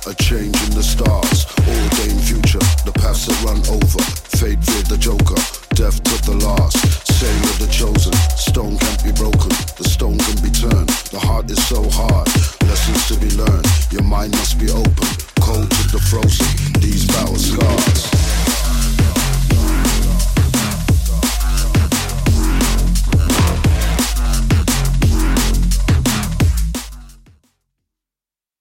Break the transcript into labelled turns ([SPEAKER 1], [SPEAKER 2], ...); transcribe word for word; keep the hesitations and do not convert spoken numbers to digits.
[SPEAKER 1] a change in the stars, ordained future, the paths that run over, fate feared the joker, death to the last, saying of the chosen, stone can't be broken, the stone can be turned, the heart is so hard, lessons to be learned, your mind must be open.